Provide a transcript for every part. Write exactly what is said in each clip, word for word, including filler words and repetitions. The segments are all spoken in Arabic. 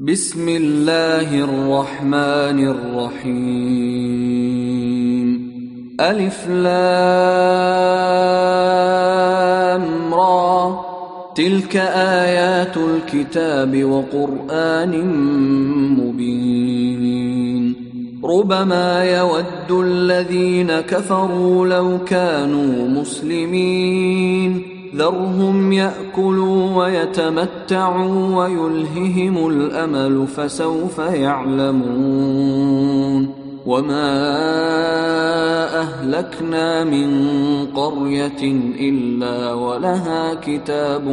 بسم الله الرحمن الرحيم. ألف لام را، تلك آيات الكتاب وقرآن مبين. ربما يود الذين كفروا لو كانوا مسلمين، ذرهم يأكلوا ويتمتعوا ويلههم الأمل فسوف يعلمون. وما أهلكنا من قرية إلا ولها كتاب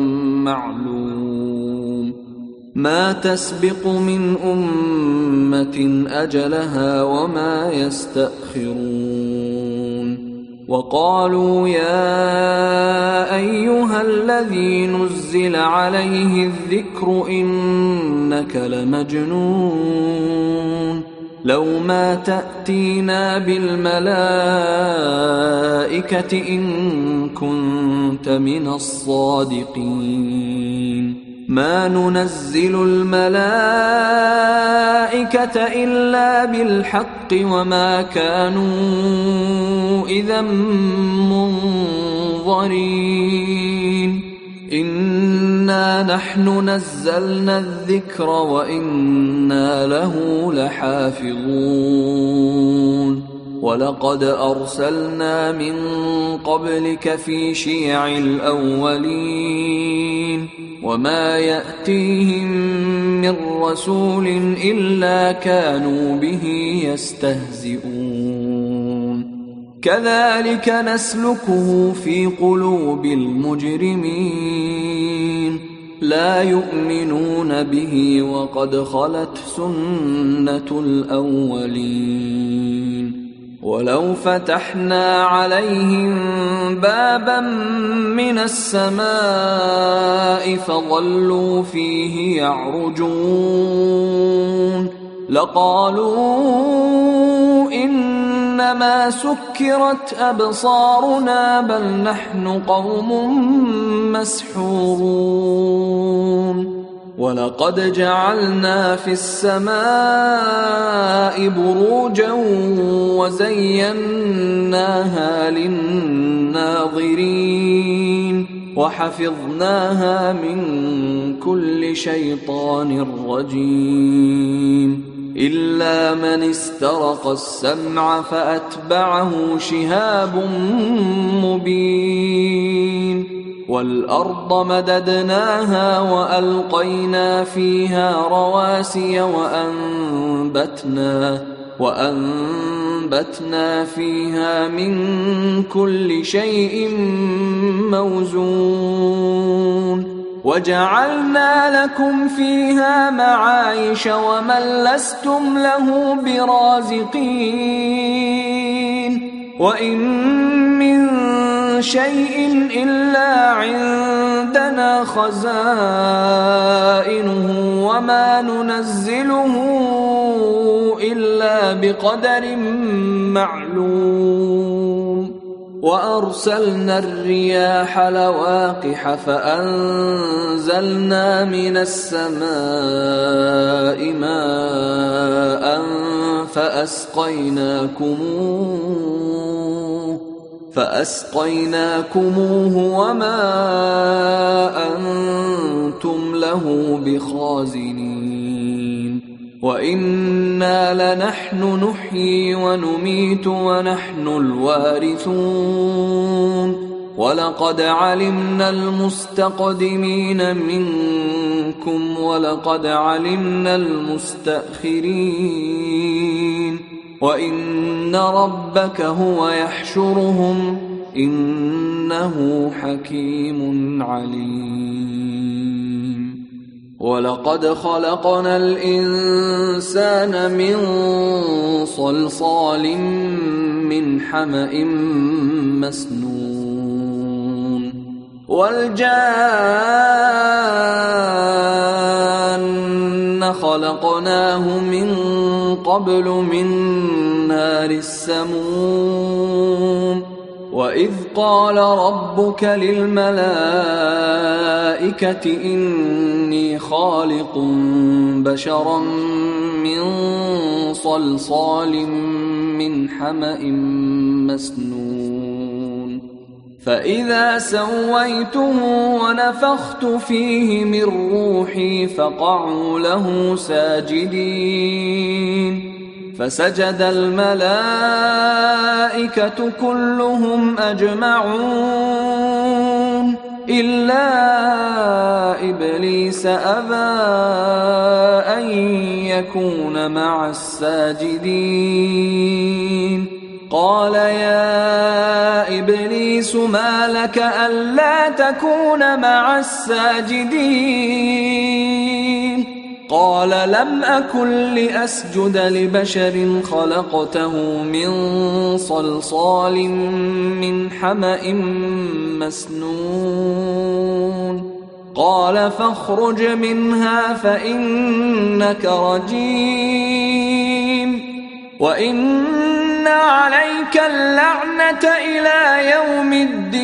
معلوم، ما تسبق من أمة أجلها وما يستأخرون. وقالوا يا أيها الذي نزل عليه الذكر إنك لمجنون، لو ما تأتينا بالملائكة إن كنت من الصادقين. ما ننزل الملائكة إلا بالحق وما كانوا إذا منظرين. إنا نحن نزلنا الذكر وإنا له لحافظون. ولقد أرسلنا من قبلك في شيع الأولين، وما يأتيهم من رسول إلا كانوا به يستهزئون. كذلك نسلكه في قلوب المجرمين، لا يؤمنون به وقد خلت سنة الأولين. ولو فتحنا عليهم بابا من السماء فظلوا فيه يعرجون لقالوا إنما سكرت أبصارنا بل نحن قوم مسحورون. ولقد جعلنا في السماء بروجا وزيناها للناظرين وحفظناها من كل شيطان رجيم، إلا من استرق السمع فأتبعه شهاب مبين. والأرض مددناها وألقينا فيها رواسي وأنبتنا, وأنبتنا فيها من كل شيء موزون. وجعلنا لكم فيها معايش ومن لستم له برازقين. وإن من شيء إلا عندنا خزائنه وما ننزله إلا بقدر معلوم. وأرسلنا الرياح لواقح فأنزلنا من السماء ماء فأسقيناكموه فأسقيناكموه وما أنتم له بخازنين. وإنا لنحن نحيي ونميت ونحن الوارثون. ولقد علمنا المستقدمين منكم ولقد علمنا المستأخرين. وإن ربك هو يحشرهم إنه حكيم عليم. ولقد خلقنا الإنسان من صلصال من حمأ مسنون. والجان خلقناه من قبل من نار السموم. وإذ قال ربك للملائكة إني خالق بشرا من صلصال من حمأ مسنون فإذا سويته ونفخت فيه من روحي فقعوا له ساجدين فسجد الملائكة كلهم أجمعون إلا إبليس أبى أن يكون مع الساجدين قال يا إبليس ما لك ألا تكون مع الساجدين قال لم أكن لأسجد لبشر خلقته من صلصال من حمأ مسنون قال فاخرج منها فإنك رجيم وإن عليك اللعنة إلى يوم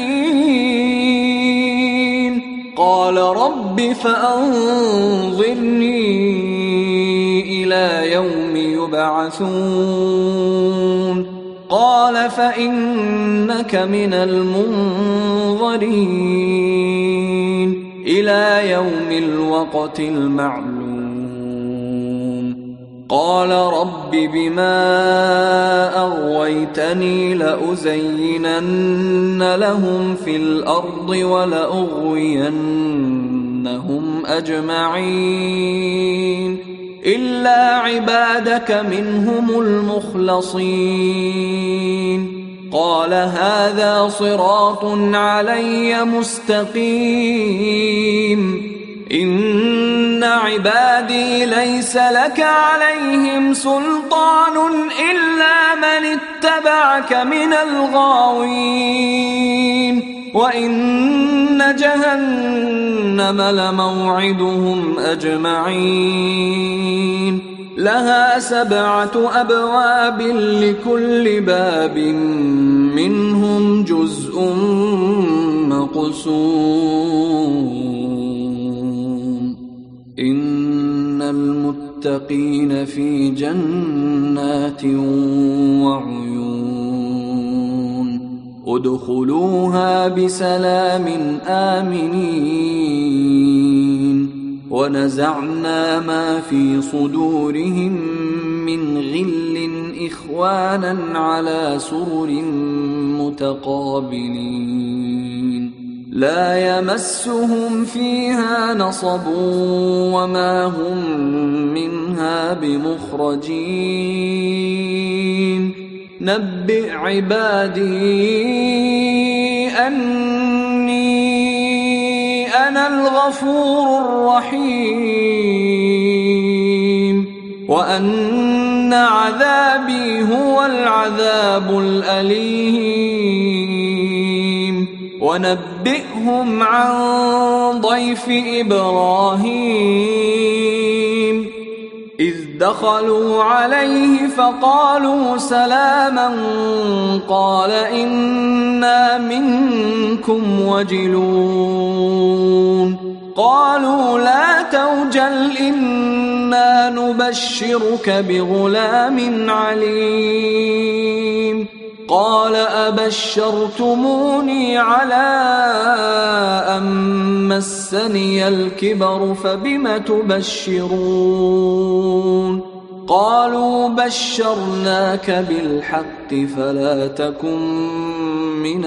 الدين قال رب فأنظرني إلى يوم يبعثون قال فإنك من المنظرين إلى يوم الوقت المعلوم قال رب بما أغويتني لأزينن لهم في الأرض ولأغوينهم أجمعين إلا عبادك منهم المخلصين قال هذا صراط علي مستقيم إن عبادي ليس لك عليهم سلطان إلا من اتبعك من الغاوين وإن جهنم لموعدهم أجمعين لها سبعة أبواب لكل باب منهم جزء مقسوم إن المتقين في جنات وعيون ادخلوها بسلام آمنين ونزعنا ما في صدورهم من غل إخوانا على سرر متقابلين لا يمسهم فيها نصب وما هم منها بمخرجين نبئ عبادي أني أنا الغفور الرحيم وأن عذابي هو العذاب الأليم ونبئهم عن ضيف إبراهيم إذ دخلوا عليه فقالوا سلاما قال إنا منكم وجلون قالوا لا توجل إنا نبشرك بغلام عليم قال أبشرتموني على أن مسني الكبر فبم تبشرون قالوا بشرناك بالحق فلا تكن من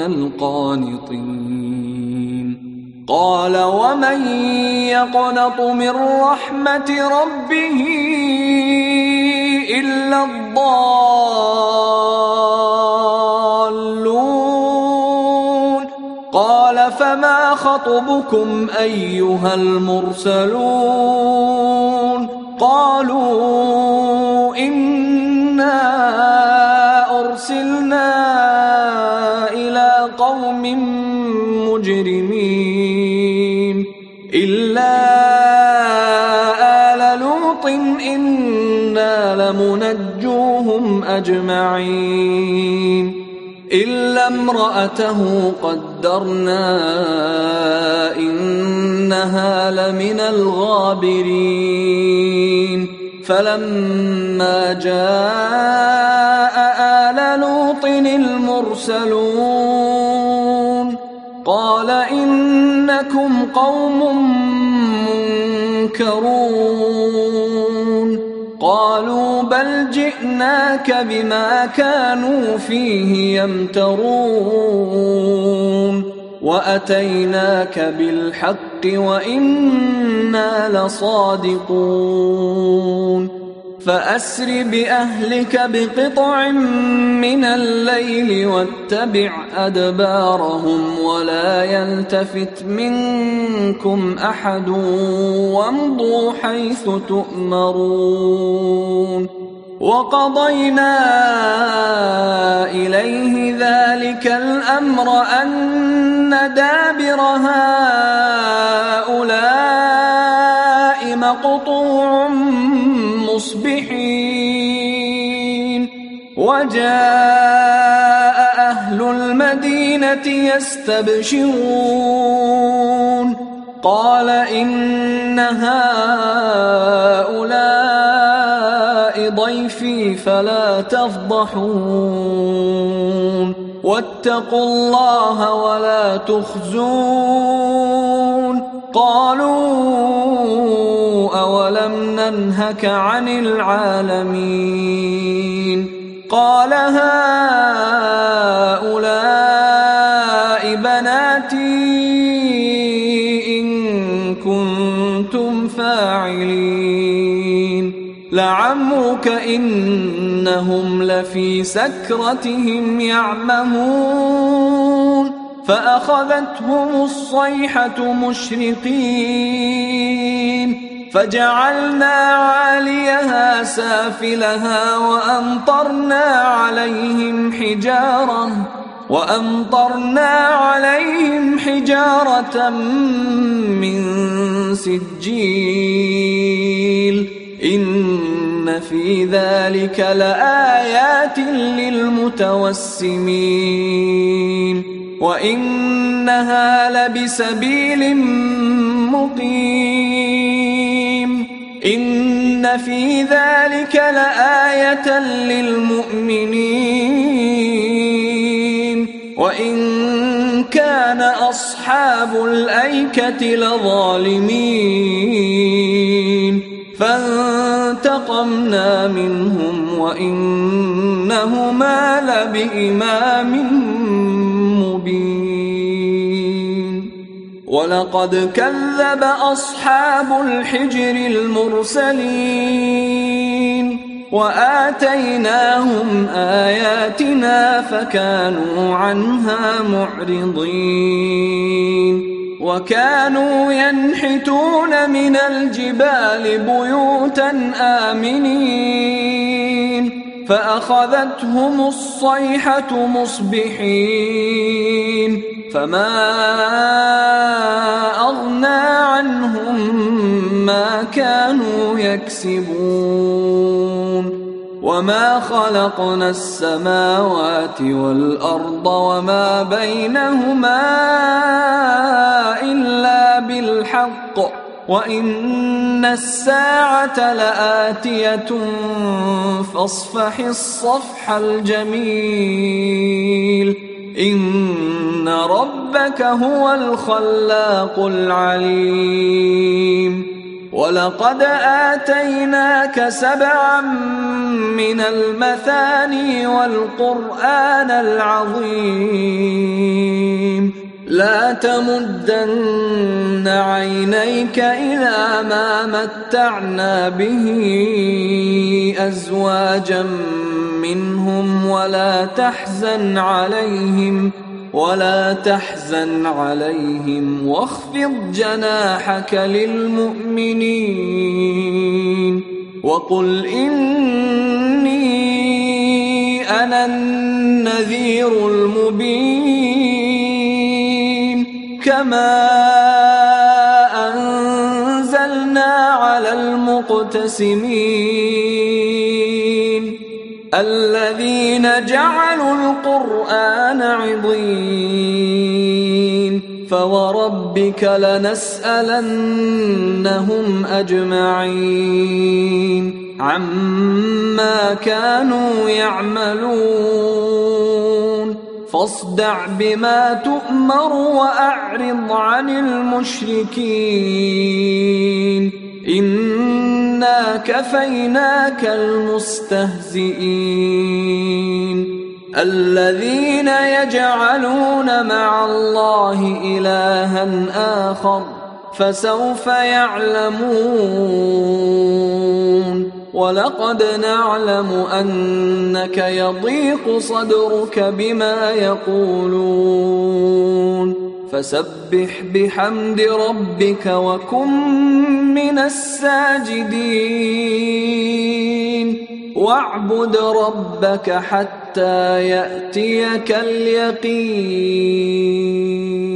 القانطين قال ومن يقنط من رحمة ربه إلا الضالون قال فما خطبكم أيها المرسلون قالوا إنا أرسلنا إلى قوم مجرمين إلا آل لوط إنا لمنجوهم أجمعين إلا امرأته قدرنا إنها لمن الغابرين فلما جاء آل لوط المرسلون قال إنكم قوم منكرون قالوا بل جئناك بما كانوا فيه يمترون وأتيناك بالحق وإنا لصادقون فأسر بأهلك بقطع من الليل واتبع أدبارهم ولا يلتفت منكم أحد وامضوا حيث تؤمرون وقضينا إليه ذلك الأمر أن دابر هؤلاء مقطوع مصبحين وجاء أهل المدينة يستبشرون قال إن هؤلاء ضيفي فلا تفضحون واتقوا الله ولا تخزون قالوا أولم ننهك عن العالمين قال هؤلاء بناتي إن كنتم فاعلين لعمرك إنهم لفي سكرتهم يعمهون فأخذتهم الصيحة مشرقين فجعلنا عاليها سافلها وأمطرنا عليهم حجارة وأمطرنا عليهم حجارة من سجيل إن في ذلك لآيات للمتوسمين وإنها لبسبيل مقيم إن في ذلك لآية للمؤمنين وإن كان أصحاب الأيكة لظالمين فانتقمنا منهم وإنهما لبإمام مبين ولقد كذب أصحاب الحجر المرسلين وآتيناهم آياتنا فكانوا عنها معرضين وكانوا ينحتون من الجبال بيوتا آمنين فأخذتهم الصيحة مصبحين فما أغنى عنهم ما كانوا يكسبون وما خلقنا السماوات والأرض وما بينهما إلا بالحق وإن الساعة لآتية فاصفح الصفح الجميل إن ربك هو الخلاق العليم ولقد آتيناك سبعا من المثاني والقرآن العظيم لا تمدن عينيك إلى ما متعنا به أزواجا منهم ولا تحزن عليهم ولا تحزن عليهم واخفض جناحك للمؤمنين وقل إني أنا النذير المبين كما أنزلنا على المقتسمين الذين جعلوا القرآن عضين فوربك لنسألنهم أجمعين عما كانوا يعملون فاصدع بما تؤمر وأعرض عن المشركين إنا كفيناك المستهزئين الذين يجعلون مع الله إلها آخر فسوف يعلمون ولقد نعلم أنك يضيق صدرك بما يقولون فسبح بحمد ربك وكن من الساجدين واعبد ربك حتى يأتيك اليقين.